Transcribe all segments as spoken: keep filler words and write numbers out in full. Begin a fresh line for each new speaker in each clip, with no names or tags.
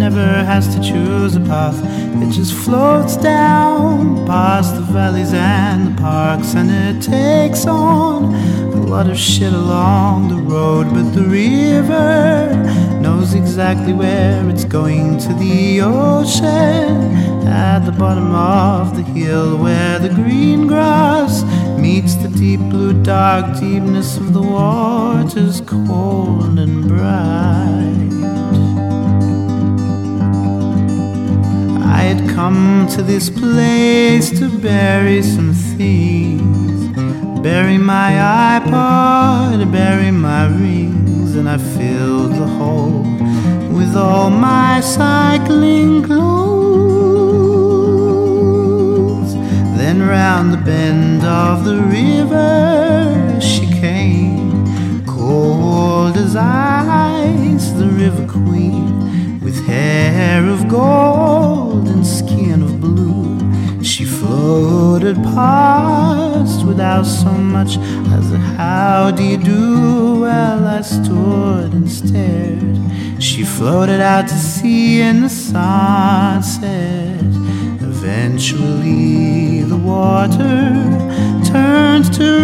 never has to choose a path. It just floats down past the valleys and the parks, and it takes on a lot of shit along the road. But the river knows exactly where it's going, to the ocean at the bottom of the hill, where the green grass meets the deep blue dark deepness of the waters, cold and bright. I had come to this place to bury some things, bury my iPod, bury my rings, and I filled the hole with all my cycling clothes. Then round the bend of the river she came, cold as ice, the river queen, with hair of gold and skin of blue. She floated past without so much as a how do you do. Well, I stood and stared. She floated out to sea in the sunset. Eventually the water turned to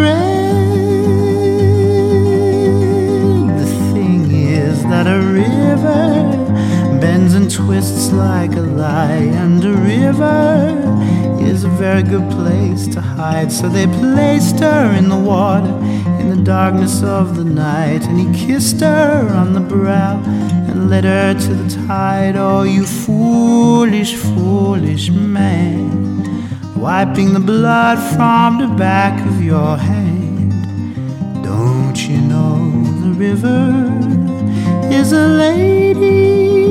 red. The thing is that a river bends and twists like a lie, and a river is a very good place to hide. So they placed her in the water in the darkness of the night, and he kissed her on the brow and led her to the tide. Oh, you foolish, foolish man, wiping the blood from the back of your hand. Don't you know the river is a lady?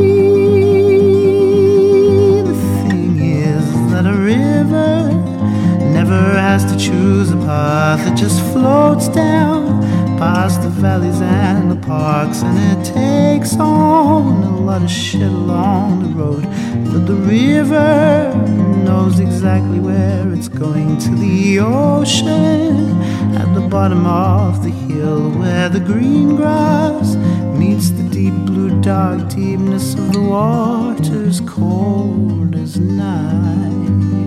A river never has to choose a path. It just floats down past the valleys and the parks, and it takes on a lot of shit along the road. But the river knows exactly where it's going, to the ocean at the bottom of the hill, where the green grass meets the deep blue dark deepness of the waters, cold as night.